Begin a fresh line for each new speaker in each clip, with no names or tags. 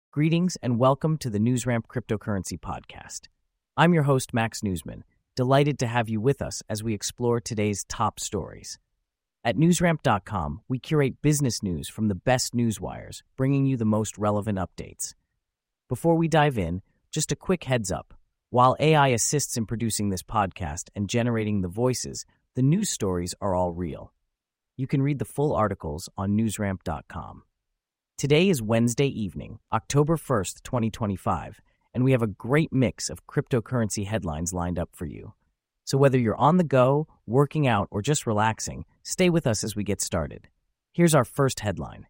Greetings and welcome to the NewsRamp Cryptocurrency Podcast. I'm your host, Max Newsman, delighted to have you with us as we explore today's top stories. At newsramp.com, we curate business news from the best newswires, bringing you the most relevant updates. Before we dive in, just a quick heads up. While AI assists in producing this podcast and generating the voices, the news stories are all real. You can read the full articles on newsramp.com. Today is Wednesday evening, October 1st, 2025, and we have a great mix of cryptocurrency headlines lined up for you. So whether you're on the go, working out, or just relaxing, stay with us as we get started. Here's our first headline.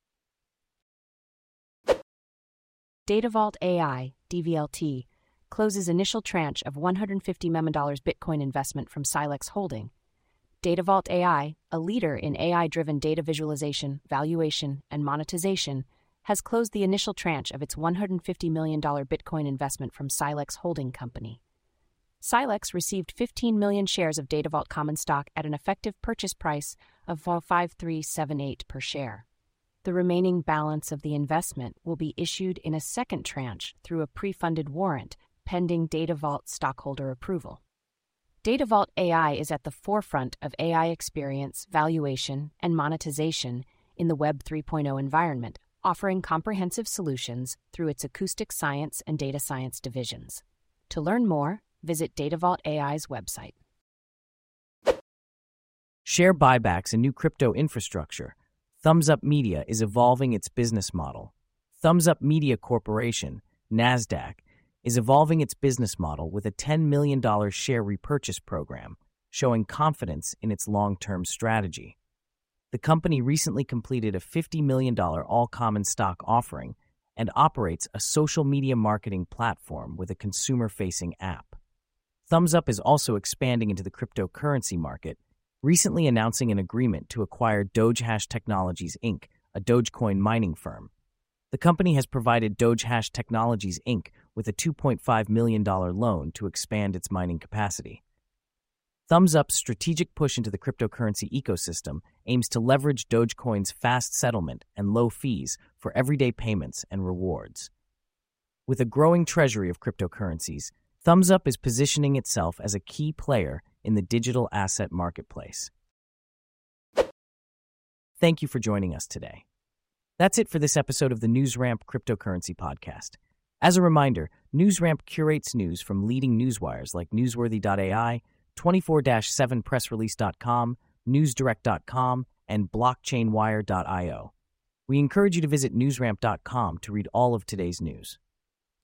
Datavault AI, DVLT, closes initial tranche of $150 million Bitcoin investment from Silex Holding. Datavault AI, a leader in AI-driven data visualization, valuation, and monetization, has closed the initial tranche of its $150 million Bitcoin investment from Silex Holding Company. Silex received 15 million shares of Datavault common stock at an effective purchase price of $53.78 per share. The remaining balance of the investment will be issued in a second tranche through a pre-funded warrant, pending Datavault stockholder approval. Datavault AI is at the forefront of AI experience, valuation, and monetization in the Web 3.0 environment, offering comprehensive solutions through its acoustic science and data science divisions. To learn more, visit Datavault AI's website.
Share buybacks and new crypto infrastructure. Thumbs Up Media is evolving its business model. Thumbs Up Media Corporation, NASDAQ, is evolving its business model with a $10 million share repurchase program, showing confidence in its long-term strategy. The company recently completed a $50 million all-common stock offering and operates a social media marketing platform with a consumer-facing app. Thumbs Up is also expanding into the cryptocurrency market, recently announcing an agreement to acquire Dogehash Technologies, Inc., a Dogecoin mining firm. The company has provided Dogehash Technologies, Inc. with a $2.5 million loan to expand its mining capacity. Thumbs Up's strategic push into the cryptocurrency ecosystem aims to leverage Dogecoin's fast settlement and low fees for everyday payments and rewards. With a growing treasury of cryptocurrencies, Thumbs Up is positioning itself as a key player in the digital asset marketplace. Thank you for joining us today. That's it for this episode of the NewsRamp Cryptocurrency Podcast. As a reminder, NewsRamp curates news from leading newswires like Newsworthy.ai, 24/7pressrelease.com, NewsDirect.com, and BlockchainWire.io. We encourage you to visit NewsRamp.com to read all of today's news.